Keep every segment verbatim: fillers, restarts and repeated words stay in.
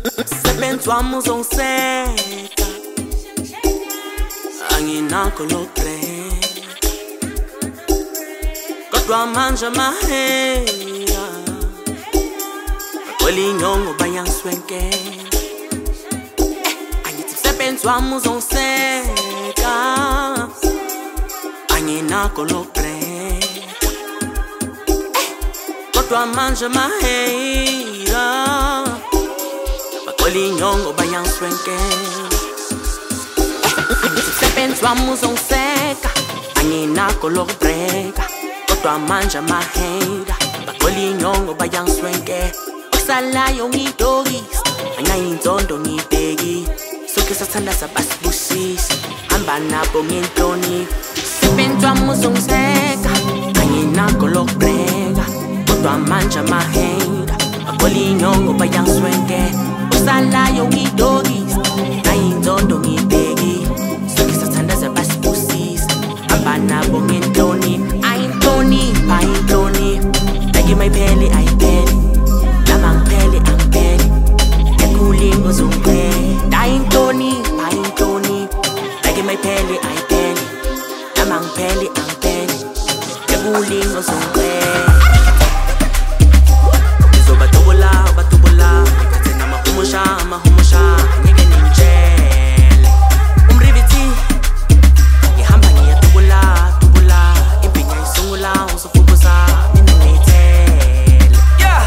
Sebenzi wami uzongiseka, anginakho lokubreka, kodwa manje amaheya bagcwele inyongo bayangiswenkela. Angithi sebenzi wami uzongiseka, anginakho lokubreka, kodwa manje amaheya bagcwele inyongo bayangiswenkela. Sebenzi wami uzongiseka, anginakho lokubreka, kodwa manje amaheya bagcwele inyongo bayangiswenkela. Okusalayo ngidokisa, angayinzondo ngibheki, sonke sathandaza basibusisa, hamba nabo ngenhlonipho. Sebenzi wami uzongiseka, anginakho lokubreka, kodwa manje amaheya bagcwele inyongo bayangiswenkela. Okusalayo ngidokisa, angayinzondo ngibheki, sonke sathandaza basibusisa, hamba nabo ngenhlonipho. Ayinhlonipho, ayinhlonipho, beke mayiphele ayiphele, lama ngiphele angiphele, ekulingo zongiphele. Ayinhlonipho, ayinhlonipho, beke mayiphele ayiphele, lama ngiphele angiphele, ekulingo zongiphele. Ngizobatubula, batubula, ngiphethe namahumusha, amahumusha, ngeke ningitshele. Umrivithi, ngihamba ngiyatubula, tubula, impinya isungula, uzofukuza, mina ngiyithele. Yeah!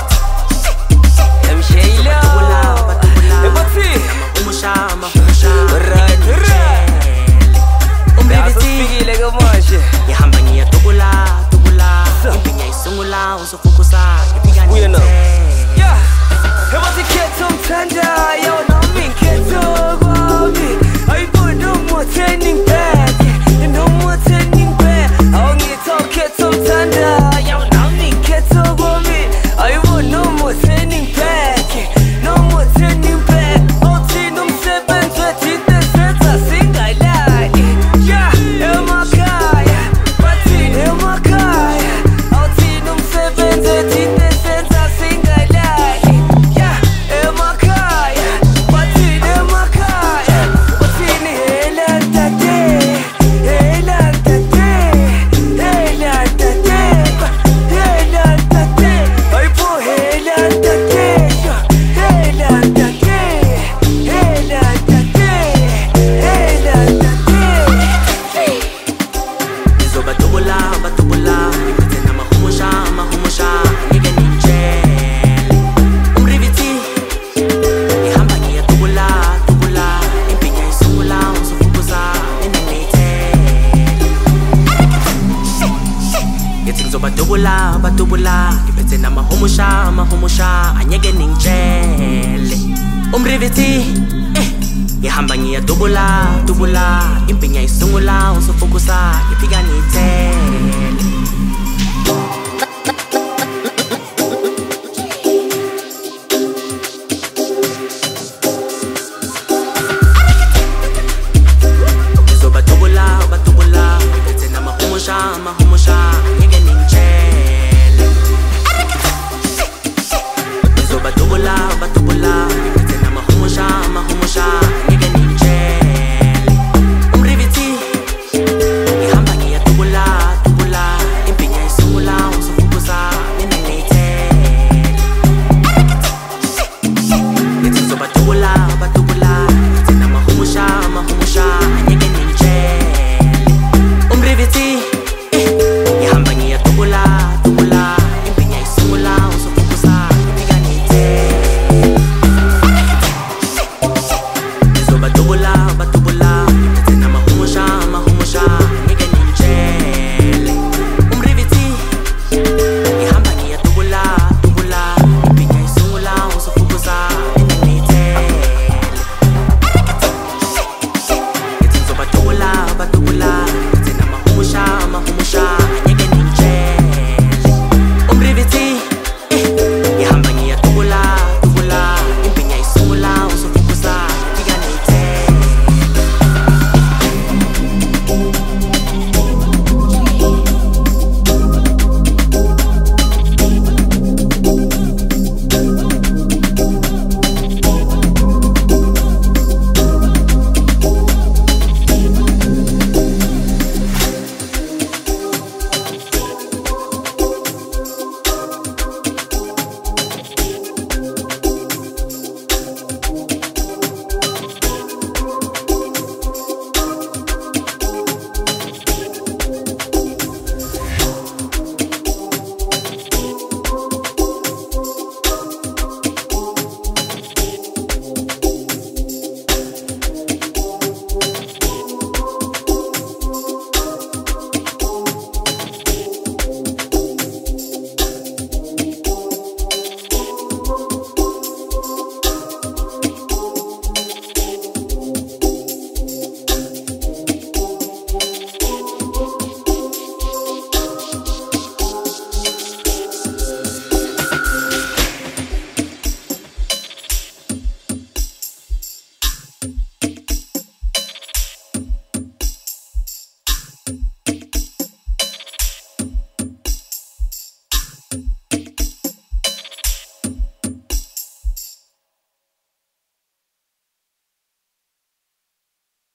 Mshayla! Batubula, batubula, Ebathi! namahumusha, amahumusha, Right, ngeke right. ningitshele. Umrivithi, Ufikile ke manje. ngihamba ngiyatubula, tubula, impinya isungula, uzofukuza, ngifika Buya now. ngiyithele. Yeah! Ebathi khetho mthandayo nami nkhetho kwami. Ayibona umutheni ngibheke, noma utheni ngibheke. Awungitho khetho mthandayo nami nkhetho kwami. Ayibona umutheni ngibheke, noma utheni ngibheke. Awuthini umsebenzi wethu into esenza singalali. Yeah, emakhaya, bathini emakhaya. Awuthini umsebenzi wethu into esenza singalali. Yeah, emakhaya, bathini emakhaya. Bathini hela tate, hela tate, hela tate, hela tate. Ayibo hela tate, hela tate, hela tate, hela tate. Ngizobatubula, batubula, ngiphethe namahumusha, amahumusha, ngeke ningitshele. Umrivithi, ngihamba ngiyatubula, tubula, impinya isungula, uzofukuza, mina ngiyithele. Ngithi ngizobatubula, batubula, ngiphethe namahumusha, amahumusha, angeke ningitshele. Umrivithi, eh, ngihamba ngiyatubula, tubula, impinya isungula, uzofukuza, ngifika ngiyithele.